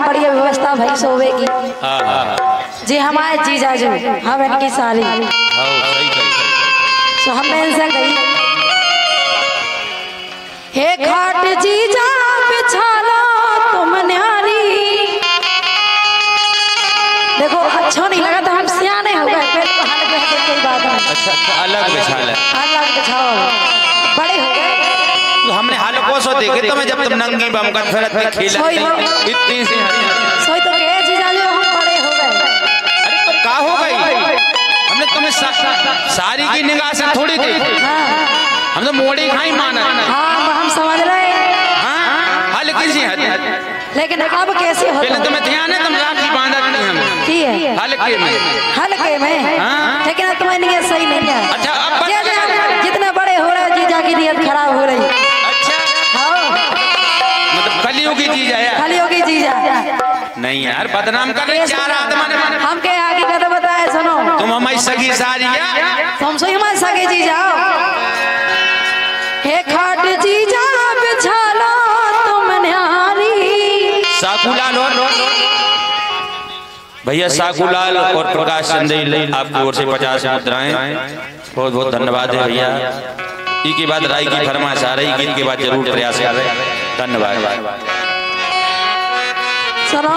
बढ़िया व्यवस्था भई सोवे की। जी हमारे जीजा जो हम इनकी साली तो हमने इनसे कही हे खाट जीजा बिछा लो तुम न्यारी। देखो अच्छा नहीं लगा तो हम सियाने हो गए फिर तो हाल के कोई बात नहीं। अच्छा अलग बिछा ले, अलग बिछाओ बड़े हो गए। तो हमने हाल को सो देखे तो मैं जब तुम नंगी बम कर फिरत में खेला इतनी सी सोई तो कहे जीजा जो हम बड़े हो गए। अरे तो का हो गई, हमने तुम्हें सारी की निगाह से थोड़ी देखी। हम तो मोड़ी खाई माना। हाँ हम समझ रहे हैं। हाँ हल्की सी हद, लेकिन अब कैसे हो पहले तुम्हें ध्यान है तुम राखी बांधा थी हमें ठीक है हल्के में लेकिन अब तुम्हारी नीयत सही नहीं है। अच्छा अब जितने बड़े हो रहे जीजा की नीयत खराब हो रही। अच्छा हाँ मतलब कलियों की चीज है खाली होगी जीजा नहीं यार, बदनाम कर रहे चार आदमी ने। हम के आगे का तो बताए सुनो तुम हमारी सगी सारी तुम सही हमारे सगे जीजा हे खाट जीजा बिछा लो तुम न्यारी। साकूलाल और भैया साकूलाल और प्रकाश चंदेल आपकी ओर से 50 मुद्राएं बहुत बहुत धन्यवाद है भैया। ई के बाद राय की फरमाइश आ रही, गीत के बाद जरूर प्रयास कर रहे। धन्यवाद। सुनो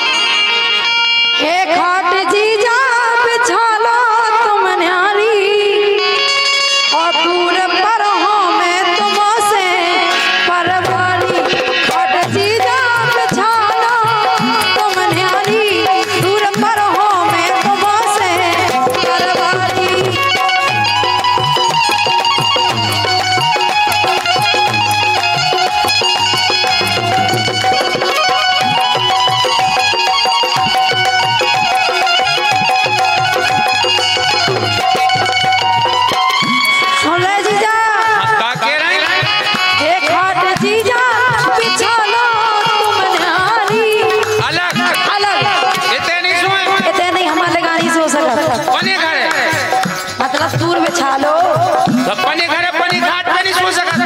हे खाट जीजा बिछा लो तुम न्यारी और दूर पर हो मैं तुमसे परवारी। खाट जीजा बिछा लो तुम न्यारी दूर पर हो मैं तुमसे परवारी। सुन ले जीजा का कह रहे हैं? हे खाट जीजा बिछा लो तुम न्यारी। अलग अलग इतने नहीं सोए इतने नहीं हमारे गाड़ी सो सकत पने घरे मतलब दूर बिछा लो तो पने घरे पनी घाट पे नहीं सो सकत।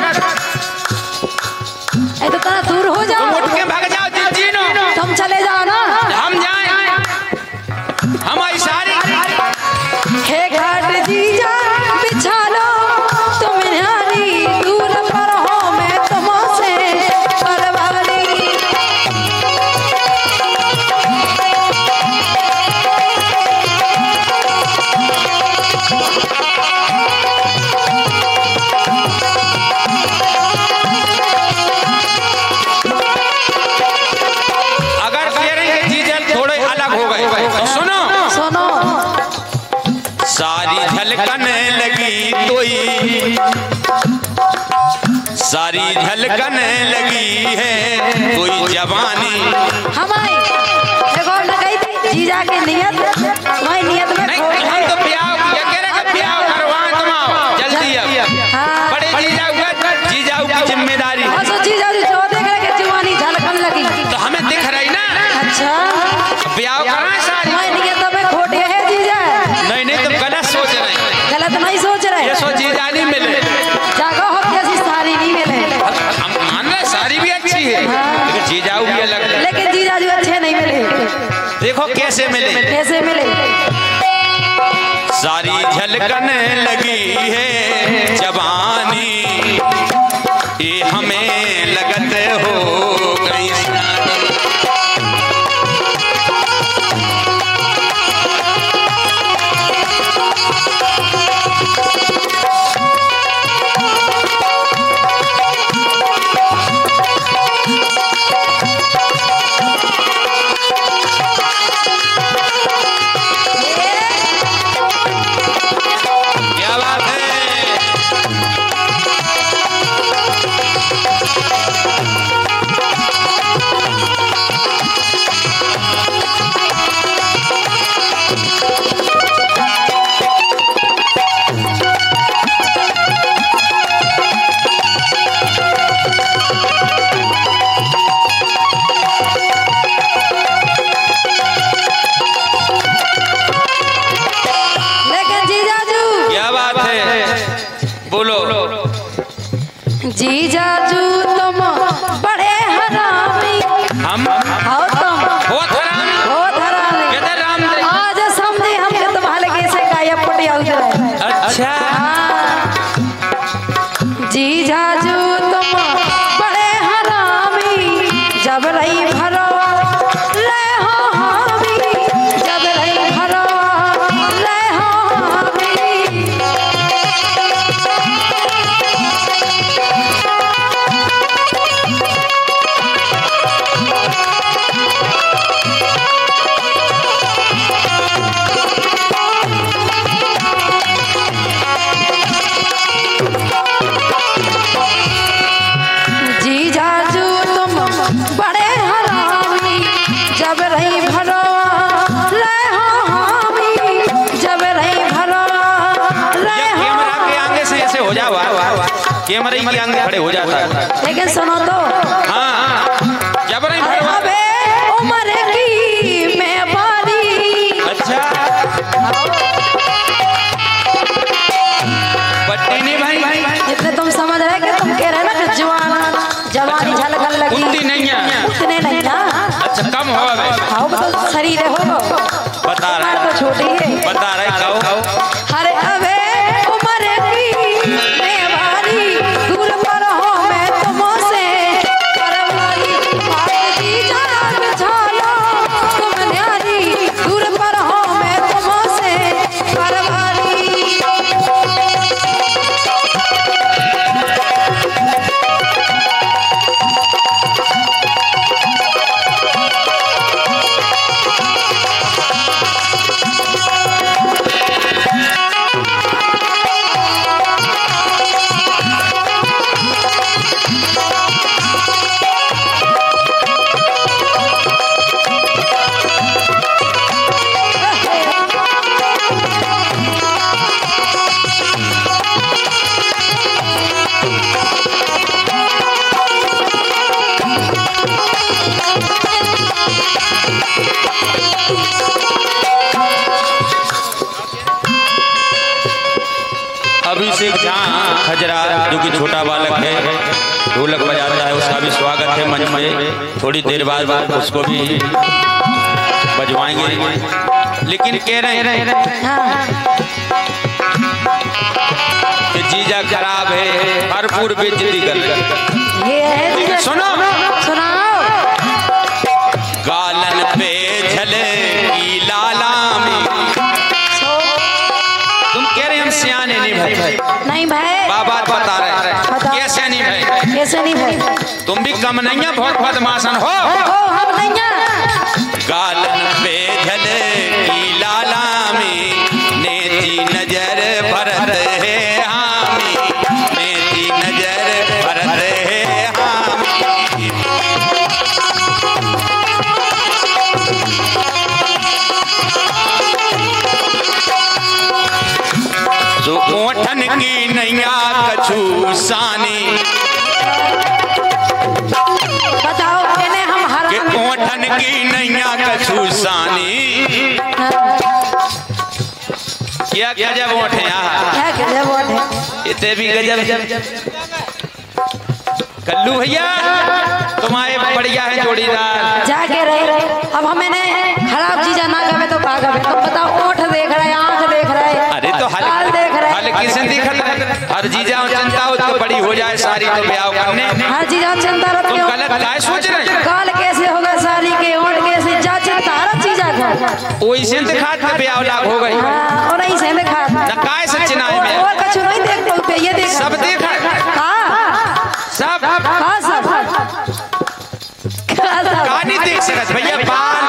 ऐ तो तना दूर हो तुम जाओ उठ के भाग जाओ जीनो तुम चले जाओ ना। हम जाएं हमारी सारी हे घाट जीजा बिछा लो तुम न्यारी दूर पर हो मैं तुमसे परवारी। अगर कह रहे हैं जीजल थोड़े अलग हो गए तो सुनो सुनो सारी झलकने लगी तोई सारी झलकने लगी है कोई जवानी। हमारी देखो न कही थी जीजा की नियत तुम्हारी नियत में नहीं खोट हम है। तो ब्याह ये कह रहे कि ब्याह करवाएं तुम आओ जल्दी अब हाँ बड़े जीजाऊ की जिम्मेदारी हाँ सो जीजा जी जो देख रहे कि जवानी झलकन लगी। तो हमें दिख रही ना। अच्छा ब्याह कराएं सारी तुम्हारी नियत में खोट है जीजा। नहीं नहीं तुम गलत सोच रहे हैं। गलत नहीं सोच रहे ये सो जीजा नहीं मिले जागो हम जैसी सारी नहीं मिले हम मान रहे सारी भी अच्छी है लेकिन जीजाऊ भी अलग है। लेकिन जीजा जी अच्छे नहीं मिले। देखो कैसे मिले। कैसे मिले सारी झलकने लगी है जवानी ये हमें लगत हो गई सारी। क्या बात है। जब रही भरवा ले हो हामी, जब रही भरवा ले हो हामी। जीजाजू तुम बड़े हरामी, जब रही भरवा ले हो हामी, जब रही भरवा ले हो। कैमरा के आगे से ऐसे हो जाओ, कैमरे के आगे खड़े हो जाता है। लेकिन सुनो तो, हाँ जब रही भरवा। अबे उम्र की मैं बारी। अच्छा बट्टी नहीं भाई, इतने तुम समझ रहे कि तुम कह रहे ना कि जवानी झलकन लगी। उतनी नहीं है, उतने नहीं ना। अच्छा कम हो गए। हाँ तो शरीर हो बता रहे तो छोटी है, बता रहे खाओ। अरे अबे उम्र की मैं भारी, दूर पर हो मैं तुमसे परवारी। जी जान झालो तुम न्यारी, दूर पर हो मैं तुमसे परवारी। अभिषेक झा खजरा जो कि छोटा बालक है, ढोलक बजाता है, उसका भी स्वागत है मंच में। थोड़ी देर बाद उसको भी बजवाएंगे। लेकिन कह रहे हैं कि जीजा खराब है, भरपूर बेइज्जती कर रहे हैं। ये है लेकिन सुनो, सुनाओ। गालन पे झले की लाला में। तुम कह रहे हम सियाने नहीं भाई, नहीं भाई, बाबा बता रहे कैसे नहीं भाई, कैसे नहीं भाई, तुम भी कम नहीं है, बहुत बदमाशन हो। हम नहीं है। गालन पे झले की लाला में, नेती नजर भरत है हामी, नेती नजर भरत है हामी। जो ओठन की नैया कछु सानी, बताओ इन्हें हम के हराम। ओठन की नैया कछु सानी। क्या गजब ओठ है यहाँ, क्या गजब ओठ है। इतने भी गजब। कल्लू भैया तुम्हारे बढ़िया है जोड़ीदार। जाके रहे। अब हमें खराब चीजा ना गवे तो का गवे। तुम बताओ, ओठ देख रहे, आंख देख रहे, अरे तो हाल देख रहे। हल किसे दिखत है? हर जीजा चिंता हो तो बड़ी हो जाए सारी तो ब्याह करने। हर चीजा चिंता रखते तुम हो। गलत काय सोच रहे हैं? काल कैसे होगा सारी के, ओठ कैसे, जा चिंता हर चीजा का। वही से दिखा था ब्याह लाग हो गई। हाँ, और नहीं से देखा न काय सच ना है में। और कुछ नहीं देख पाते, ये देख सब देखा हाँ सब हाँ सब का नहीं देख सकत भैया। बाल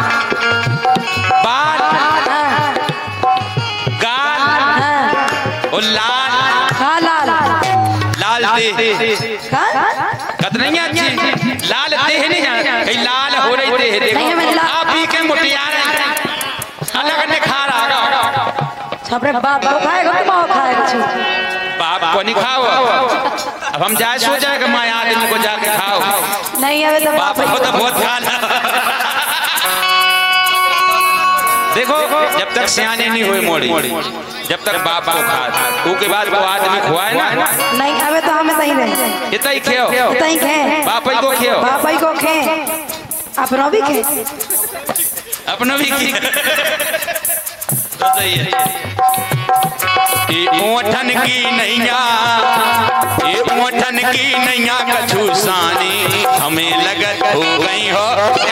बाल गाल और लाल हाँ लाल लाल देह कतनी अच्छी लाल देह नहीं है, कहीं लाल हो रही देह देखो। आप ही के मुटियार हैं, अलग ने खा रहा छपरे बाप को खाएगा तो माँ खाएगा छू। बाप को नहीं खाओ। अब हम जाए सो जाएगा माँ आदमी को जाके खाओ। नहीं अबे तो बाप को तो बहुत खा। देखो जब तक सियाने नहीं हुए मोड़ी, जब तक बाप को खा, उसके बाद वो आदमी खुआए ना। नहीं अबे तो हमें सही नहीं, इतना ही खेओ, इतना ही खे, बाप को खेओ, बाप को खे, अपनों भी खे, अपनों भी खे। तो सही है। ओठन की नैया ये मोठन की नैया कछु सानी हमें लगत हो गई हो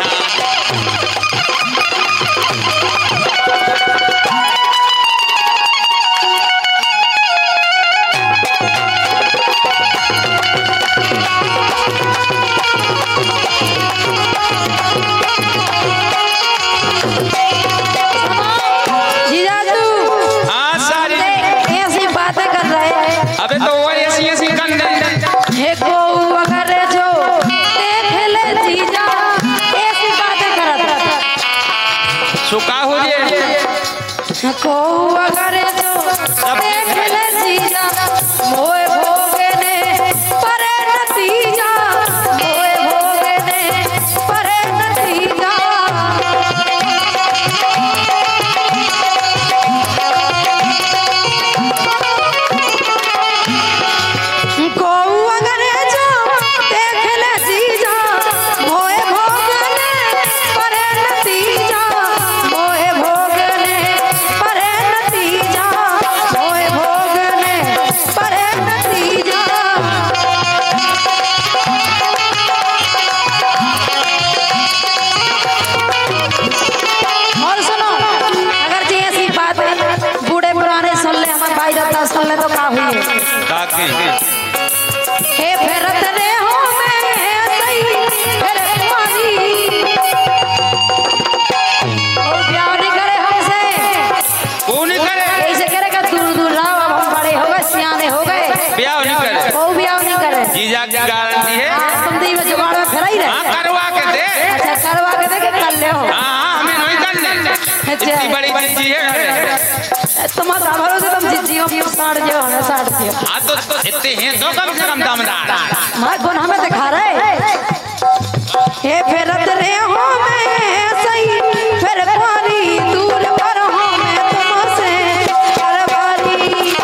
अबे तो वो ऐसी करने हे को अगर जो देख ले जीजा ऐसी बातें करत सुका हो जे को अगर जो देख ले जीजा मोए भोगे ने परे नतीजा मोए भोगे ने परे नतीजा सुन ले तो का हुई काके हे फेरत रे हो मैं सही फिर तुम्हारी और ब्याह नहीं करे हमसे कौन करे ऐसे करेगा दूर दूर रहो अब हम बड़े हो गए सियाने हो गए ब्याह नहीं करे वो ब्याह नहीं करे जीजा की गारंटी है तुम दी में जुगाड़ में फिर ही रहे हां करवा के दे अच्छा करवा के दे के कर ले हो हां हमें नहीं करने इतनी बड़ी चीज है तुम्हारा भरोसे तुम जिज्जियों की साड़ जो हमें साड़ दियो हां तो इतने हैं तो कम से कम दामदार मां गुण हमें दिखा रहे हे फेरत रे हो मैं सही फिर पानी दूर पर हो मैं तुमसे परवारी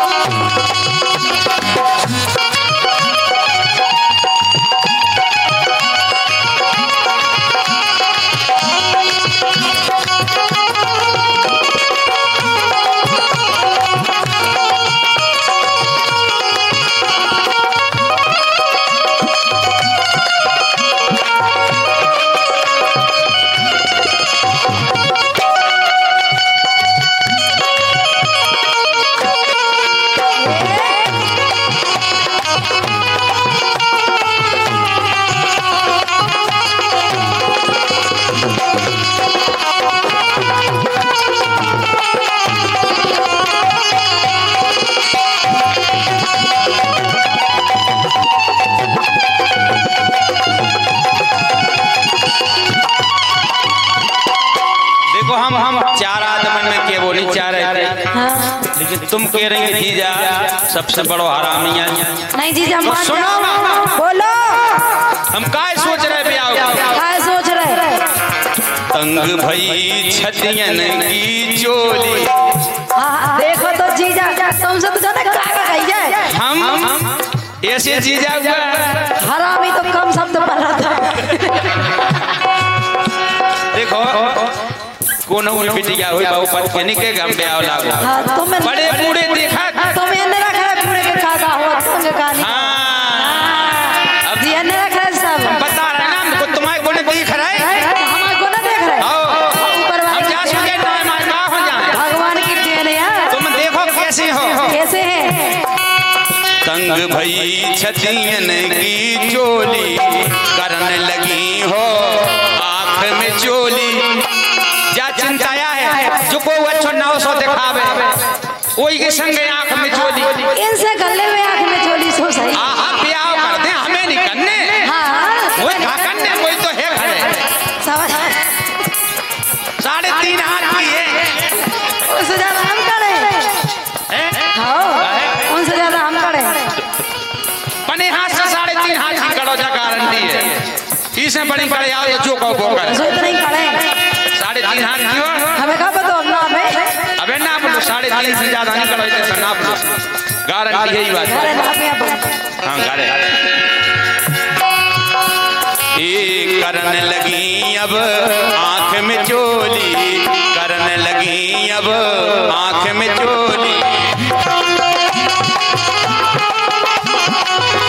हम चार आदमी में के बोली चार है हाँ। लेकिन तुम कह रही है जीजा सबसे बड़ो हरामी है नहीं जीजा तो सुनो बोलो हम काय सोच रहे ब्याह काय सोच रहे तंग भई छतियन की चोली देखो तो जीजा तुमसे तो ज्यादा कागा गई है हम ऐसे जीजा हरामी तो कम शब्द पढ़ रहा था देखो कोनो उन बिटिया होई बाऊ पत के निके गम ब्याह लागो हां तुम बड़े बूढ़े देखा तुम ने रखा बूढ़े के कागा हो संग का नहीं हां अब ये ने रखा सब बता रहे ना हमको तुम्हारे को नहीं देख रहा है हमारे को ना देख रहे ऊपर वाले हम जा सके टाइम आज का हो जाए भगवान की देन है तुम देखो कैसे हो कैसे है तंग भई छतियन की चोली करने लगी हो आंख में चोली जा चिंताया है जो को अच्छो 900 दिखावे वही के संग आंख में चोली इनसे गले में आंख में चोली सो सही हां ब्याह कर दे हमें नहीं करने हां वो का करने कोई तो है घरे समझ 3.5 हाथ की है उससे ज्यादा हम करे हां उनसे ज्यादा हम करे बने हाथ से 3.5 हाथ की करो जा गारंटी है इसे बड़ी बड़े आओ जो को बोकर सो इतना ही करे 3.5 हाथ की हमें का पता ना हमें अबे ना बोलो 3.5 से ज्यादा नहीं करो इतने ना बोलो गारंटी है ये बात अरे ना पे हां गारे ये करने लगी अब आंख में चोली करने लगी अब आंख में चोली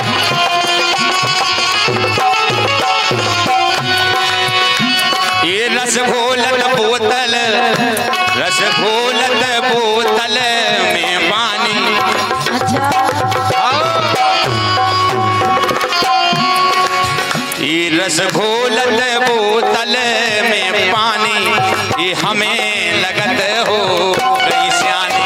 घोलत बोतल, रस घोलत बोतल में पानी। ये रस घोलत बोतल में पानी, ये हमें लगत हो गई सियानी।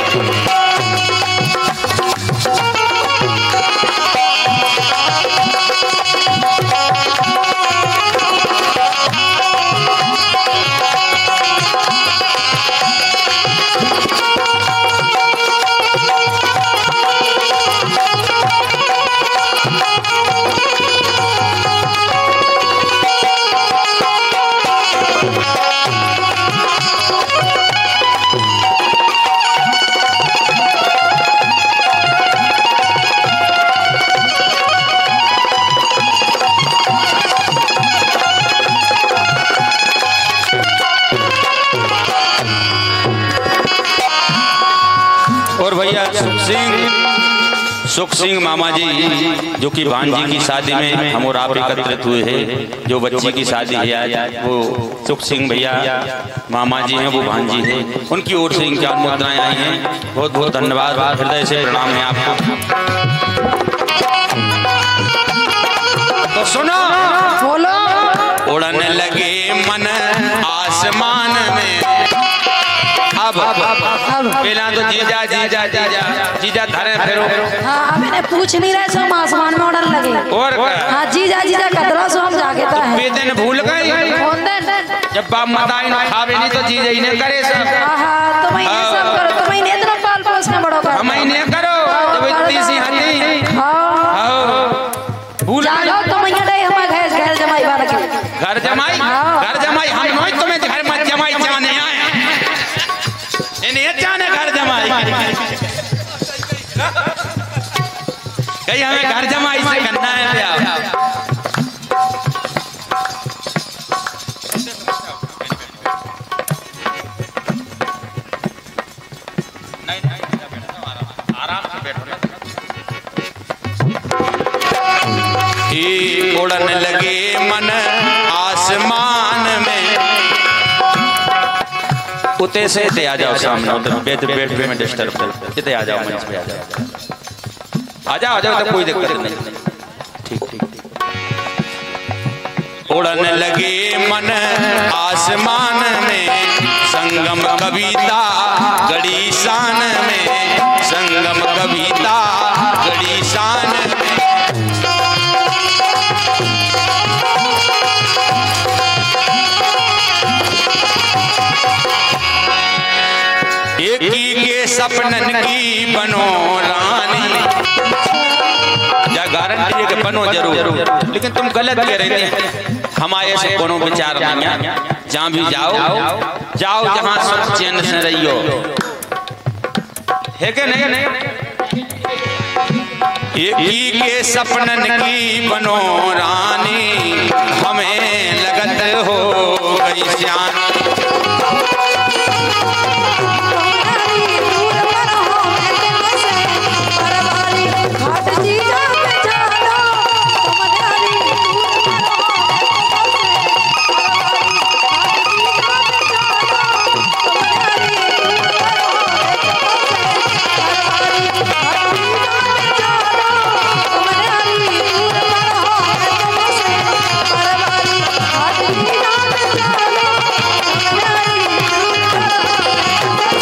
और भैया सुख सिंह मामा जी, जो कि भांजी की शादी में हम और आप एकत्रित हुए हैं, जो बच्ची की शादी है आज, वो सुख सिंह भैया मामा जी हैं, वो भांजी हैं, उनकी ओर से इनकी मुद्राएं आई हैं। बहुत बहुत धन्यवाद, हृदय से प्रणाम है आपको। तो सुनो, बोलो। उड़न लगे मन आसमान में, अब पहला तो जीजा जीजा जीजा जीजा धरे फेरो। हाँ, मैंने पूछ नहीं रहे, सब आसमान में उड़न लगे। और हाँ, जीजा जीजा कतरा सो हम जाके तो है। दिन भूल गई, जब बाप मदाई न खावे नहीं तो जीजा ही ने करे सब। हाँ, तो मैंने सब करो, तो मैंने इतना पाल पोस के बड़ो करो। हम इन्हें करो, जब इतनी सी हंडी। हाँ, भूल जागो तो मैंने डे हमारे घर जमाई वाला के। घर जमाई, घर जमाई हम नहीं, तुम्हें घर मत जमाई जाने आए, इन्हें जाने घर जमाई। कहीं हमें घर जमाई से करना है क्या? आराम से बैठो। उड़न लगे मन आसमान में, उते से इते आ जाओ सामने, उधर बैठ में डिस्टर्ब कर, इते आ जाओ, मंच पे आ जाओ, आ जाओ, तो कोई दिक्कत नहीं। ठीक ठीक। उड़न लगे मन आसमान में, संगम कविता गड़ी शान में, संगम कविता गड़ी शान में। एक ही के सपनन की बनो रानी, या गारंटी है कि बनो जरूर, लेकिन तुम गलत कह रही थी। हमारे से कोनो विचार नहीं है, जहाँ भी जाओ जाओ, जहाँ सुख चैन से रहियो, है कि नहीं? एक ही के सपनन की बनो रानी, हमें लगत हो गई सियानी।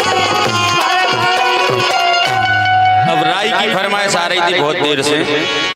फरमाइश आ रही थी बहुत देर से।